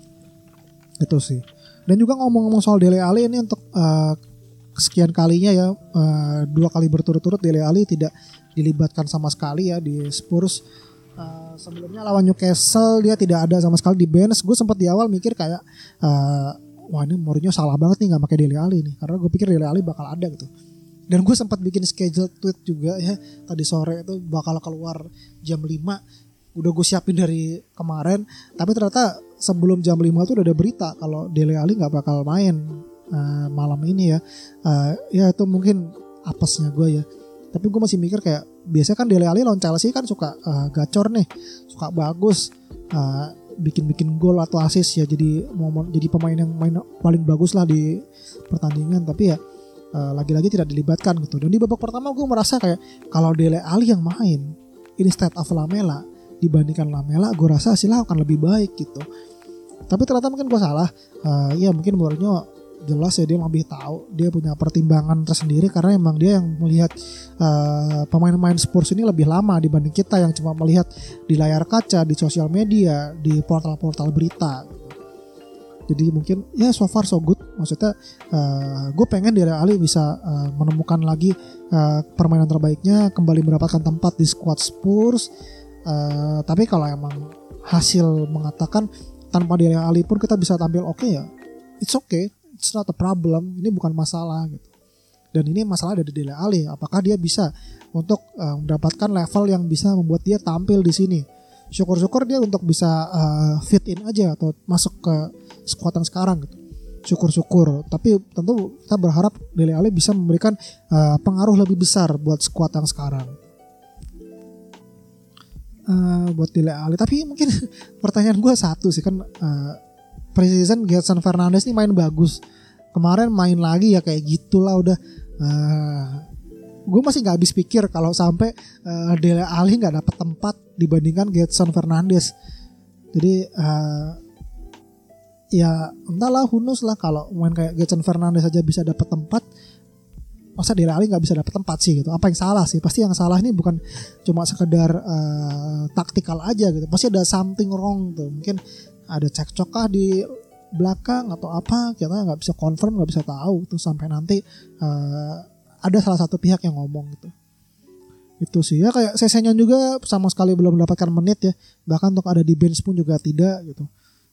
Itu sih. Dan juga ngomong-ngomong soal Dele Alli ini untuk kesekian kalinya ya, 2 kali berturut-turut Dele Alli tidak dilibatkan sama sekali ya di Spurs. Sebelumnya lawan Newcastle dia tidak ada sama sekali di bench. Gue sempat di awal mikir kayak wah ini Mourinho salah banget nih gak pakai Dele Alli nih, karena gue pikir Dele Alli bakal ada gitu. Dan gue sempat bikin schedule tweet juga ya, tadi sore itu bakal keluar jam 5. Udah gue siapin dari kemarin, tapi ternyata sebelum jam 5 tuh udah ada berita kalau Dele Alli gak bakal main malam ini ya. Ya itu mungkin apesnya gue ya. Tapi gue masih mikir kayak biasanya kan Dele Alli lawan Chelsea kan suka gacor nih, suka bagus, bikin gol atau assist ya, jadi pemain yang main paling bagus lah di pertandingan. Tapi ya lagi-lagi tidak dilibatkan gitu. Dan di babak pertama gue merasa kayak kalau Dele Alli yang main instead of Lamela dibandingkan Lamela, gue rasa hasilnya akan lebih baik gitu. Tapi ternyata mungkin gue salah. Ya mungkin Mourinho jelas ya dia lebih tahu, dia punya pertimbangan tersendiri karena emang dia yang melihat pemain-pemain Spurs ini lebih lama dibanding kita yang cuma melihat di layar kaca, di sosial media, di portal-portal berita. Jadi mungkin ya so far so good. Maksudnya gue pengen Dele Alli bisa menemukan lagi permainan terbaiknya, kembali mendapatkan tempat di squad Spurs. Tapi kalau emang hasil mengatakan tanpa Dele Alli pun kita bisa tampil oke ya, it's okay, it's not a problem, ini bukan masalah gitu. Dan ini masalah dari Dele Alli, apakah dia bisa untuk mendapatkan level yang bisa membuat dia tampil di sini. Syukur-syukur dia untuk bisa fit in aja atau masuk ke squad yang sekarang gitu. Syukur-syukur, tapi tentu kita berharap Dele Alli bisa memberikan pengaruh lebih besar buat squad yang sekarang. Buat Dele Alli. Tapi mungkin pertanyaan gue satu sih kan, preseason Gedson Fernandes nih main bagus, kemarin main lagi ya kayak gitulah udah. Gue masih nggak habis pikir kalau sampai Dele Alli nggak dapat tempat dibandingkan Gedson Fernandes. Jadi ya entahlah, who knows lah, kalau main kayak Gedson Fernandes aja bisa dapat tempat, masa Dele Alli nggak bisa dapat tempat sih gitu. Apa yang salah sih? Pasti yang salah ini bukan cuma sekedar taktikal aja gitu. Pasti ada something wrong tuh. Mungkin ada cekcok kah di belakang atau apa, kita nggak bisa confirm, nggak bisa tahu tuh sampai nanti ada salah satu pihak yang ngomong gitu. Itu sih ya, kayak Sessegnon juga sama sekali belum mendapatkan menit ya. Bahkan untuk ada di bench pun juga tidak gitu.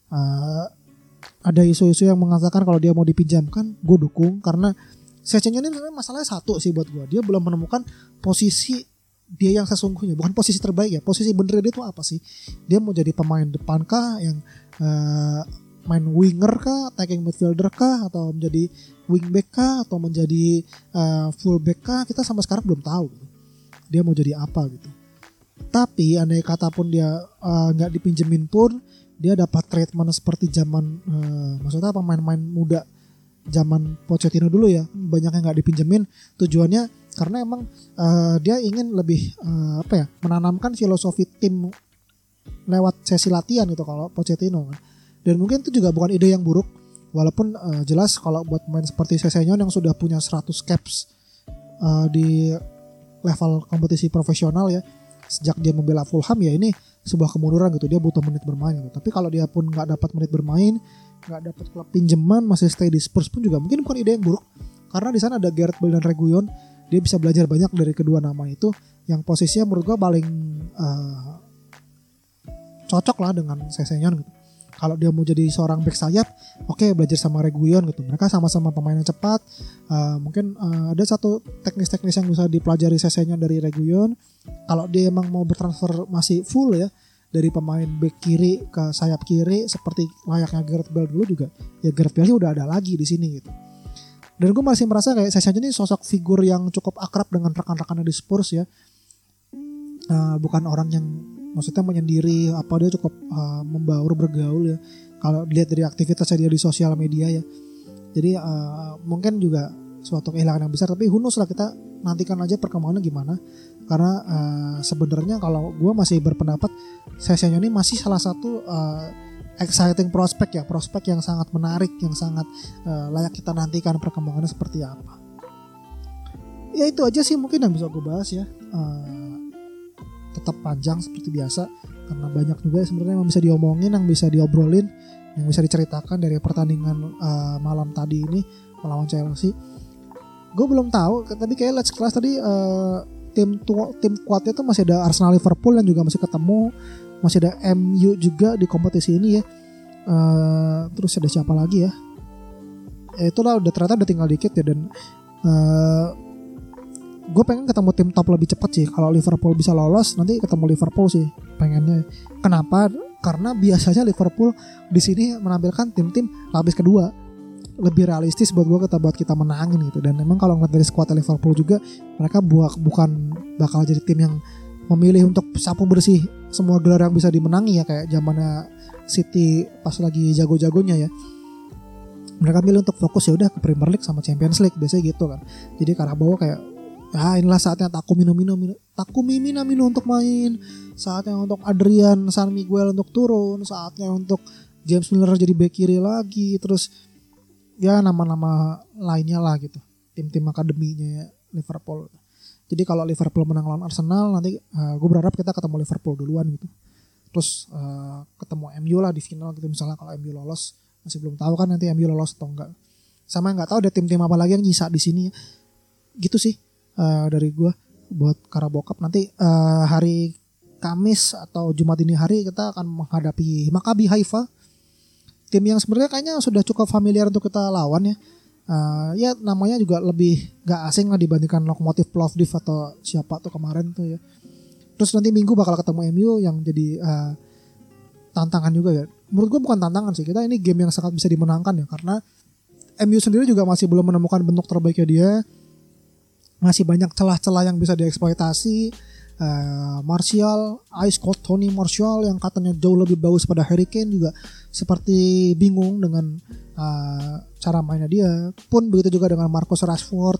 Ada isu-isu yang mengatakan kalau dia mau dipinjamkan, gue dukung, karena Sessegnon ini sebenarnya masalahnya satu sih buat gue, dia belum menemukan posisi dia yang sesungguhnya, bukan posisi terbaik ya, posisi bener dia itu apa sih? Dia mau jadi pemain depan kah, yang main winger kah, attacking midfielder kah, atau menjadi wingback kah, atau menjadi fullback kah? Kita sampai sekarang belum tahu gitu. Dia mau jadi apa gitu. Tapi andai kata pun dia nggak dipinjemin pun, dia dapat treatment seperti zaman maksudnya pemain-pemain muda zaman Pochettino dulu ya, banyak yang nggak dipinjemin. Tujuannya karena emang dia ingin lebih menanamkan filosofi tim lewat sesi latihan gitu kalau Pochettino kan. Dan mungkin itu juga bukan ide yang buruk, walaupun jelas kalau buat pemain seperti Sessegnon yang sudah punya 100 caps di level kompetisi profesional ya, sejak dia membela Fulham, ya ini sebuah kemunduran gitu. Dia butuh menit bermain gitu. Tapi kalau dia pun nggak dapat menit bermain, nggak dapat klub pinjaman, masih stay di Spurs pun juga mungkin bukan ide yang buruk, karena di sana ada Gareth Bale dan Reguilon. Dia bisa belajar banyak dari kedua nama itu, yang posisinya menurut gue paling cocok lah dengan Sessegnon gitu. Kalau dia mau jadi seorang back sayap, oke, belajar sama Reguilon gitu. Mereka sama-sama pemain yang cepat. Mungkin ada satu teknis-teknis yang bisa dipelajari Sessegnon dari Reguilon. Kalau dia emang mau bertransfer masih full ya, dari pemain back kiri ke sayap kiri seperti layaknya Gareth Bale dulu juga, ya Gareth Bale udah ada lagi di sini gitu. Dan gue masih merasa kayak Sessegnon ini sosok figur yang cukup akrab dengan rekan-rekannya di Spurs ya. Bukan orang yang maksudnya menyendiri, dia cukup membaur bergaul ya. Kalau dilihat dari aktivitasnya dia di sosial media ya. Jadi mungkin juga suatu kehilangan yang besar, tapi who knows lah, kita nantikan aja perkembangannya gimana. Karena sebenarnya kalau gue masih berpendapat Sessegnon ini masih salah satu exciting prospek yang sangat menarik, yang sangat layak kita nantikan perkembangannya seperti apa. Ya itu aja sih mungkin yang bisa gue bahas ya. Tetap panjang seperti biasa karena banyak juga sebenarnya yang bisa diomongin, yang bisa diobrolin, yang bisa diceritakan dari pertandingan malam tadi ini melawan Chelsea. Gue belum tahu, tapi kayak Let's Class tadi tim kuatnya tuh masih ada Arsenal, Liverpool dan juga masih ketemu, masih ada MU juga di kompetisi ini ya. Terus ada siapa lagi ya? Itulah ternyata udah tinggal dikit ya, dan gue pengen ketemu tim top lebih cepat sih. Kalau Liverpool bisa lolos, nanti ketemu Liverpool sih pengennya. Kenapa? Karena biasanya Liverpool di sini menampilkan tim-tim lapis kedua, lebih realistis buat kita menangin gitu. Dan memang kalau ngeliat dari skuad Liverpool juga, mereka bukan bakal jadi tim yang memilih untuk sapu bersih semua gelar yang bisa dimenangi ya, kayak zamannya City pas lagi jago-jagonya ya. Mereka milih untuk fokus ya udah ke Premier League sama Champions League biasanya gitu kan. Jadi Carabao kayak inilah saatnya Takumi Minamino untuk main, saatnya untuk Adrian San Miguel untuk turun, saatnya untuk James Milner jadi bek kiri lagi, terus ya nama-nama lainnya lah gitu, tim-tim akademinya Liverpool. Jadi kalau Liverpool menang lawan Arsenal, nanti gue berharap kita ketemu Liverpool duluan gitu, terus ketemu MU lah di final gitu. Misalnya kalau MU lolos, masih belum tahu kan nanti MU lolos atau enggak, sama nggak tahu ada tim-tim apa lagi yang nyisa di sini ya. Gitu sih dari gue buat Carabao Cup. Nanti hari Kamis atau Jumat ini hari kita akan menghadapi Maccabi Haifa, tim yang sebenarnya kayaknya sudah cukup familiar untuk kita lawan ya. Ya namanya juga lebih gak asing lah dibandingkan Lokomotif Plovdiv atau siapa tuh kemarin tuh ya. Terus nanti Minggu bakal ketemu MU yang jadi tantangan juga ya. Menurut gue bukan tantangan sih, kita ini game yang sangat bisa dimenangkan ya, karena MU sendiri juga masih belum menemukan bentuk terbaiknya dia. Masih banyak celah-celah yang bisa dieksploitasi. Martial, Ice Cold Tony Martial yang katanya jauh lebih bagus pada Harry Kane juga seperti bingung dengan cara mainnya dia. Pun begitu juga dengan Marcus Rashford.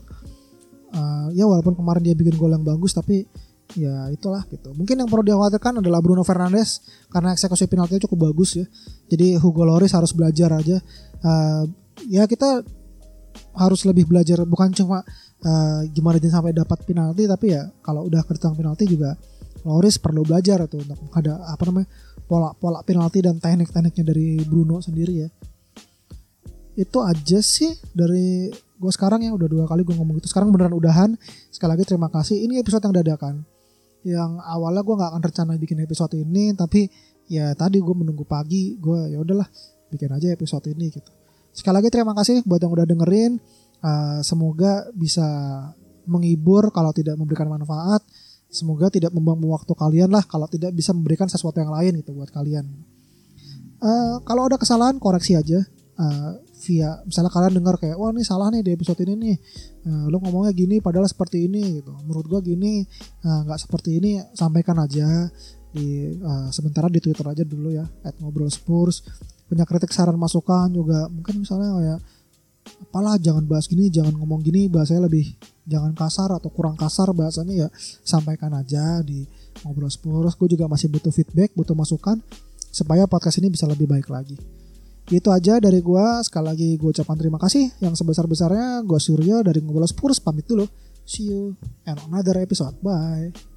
Ya walaupun kemarin dia bikin gol yang bagus, tapi ya itulah gitu. Mungkin yang perlu dikhawatirkan adalah Bruno Fernandes karena eksekusi penaltinya cukup bagus ya. Jadi Hugo Lloris harus belajar aja. Ya kita harus lebih belajar, bukan cuma gimana dia sampai dapat penalti, tapi ya kalau udah ketang penalti juga Lloris perlu belajar tuh untuk ada pola penalti dan teknik-tekniknya dari Bruno sendiri ya. Itu aja sih dari gue sekarang ya, udah 2 kali gue ngomong gitu. Sekarang beneran udahan. Sekali lagi terima kasih. Ini episode yang dadakan. Yang awalnya gue nggak akan rencana bikin episode ini, tapi ya tadi gue menunggu pagi, gue ya udahlah bikin aja episode ini gitu. Sekali lagi terima kasih buat yang udah dengerin. Semoga bisa menghibur, kalau tidak memberikan manfaat. Semoga tidak membuang waktu kalian lah, kalau tidak bisa memberikan sesuatu yang lain gitu buat kalian. Kalau ada kesalahan koreksi aja via misalnya kalian dengar kayak wah ini salah nih di episode ini nih, lu ngomongnya gini padahal seperti ini gitu, menurut gua gini nggak seperti ini, sampaikan aja di sementara di Twitter aja dulu ya @ngobrolspurs. Punya kritik saran masukan juga mungkin, misalnya kayak apalah jangan bahas gini, jangan ngomong gini, bahasanya lebih jangan kasar atau kurang kasar bahasanya, ya sampaikan aja di Ngobrol Spurs. Gue juga masih butuh feedback, butuh masukan supaya podcast ini bisa lebih baik lagi. Itu aja dari gue. Sekali lagi gue ucapkan terima kasih yang sebesar-besarnya. Gue Suryo dari Ngobrol Spurs pamit dulu. See you in another episode. Bye.